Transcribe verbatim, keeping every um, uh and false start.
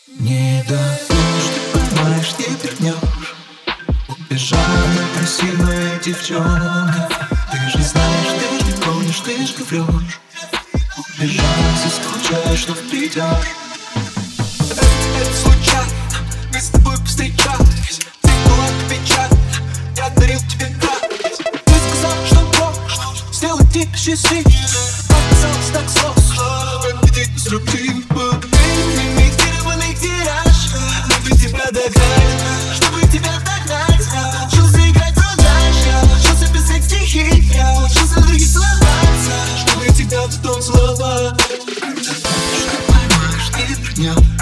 Не дадишь, ты понимаешь, не вернешь. Убежала красивая девчонка. Ты же знаешь, ты же помнишь, ты же врешь. Убежала, заскучаешь, что придешь. Это, это случайно, мы с тобой повстречались. Ты была печаль, я дарил тебе радость. Ты сказал, что можешь сделать тебя счастливым. Оказалось так сложно, победить без любви. Имитированный тираж, чтобы тебя догнать, чтобы тебя догнать. Я учился играть роль дальше, я учился писать стихи, я учился другие слова, чтобы тебя потом целовать. Ты поймаешь, не вернешь.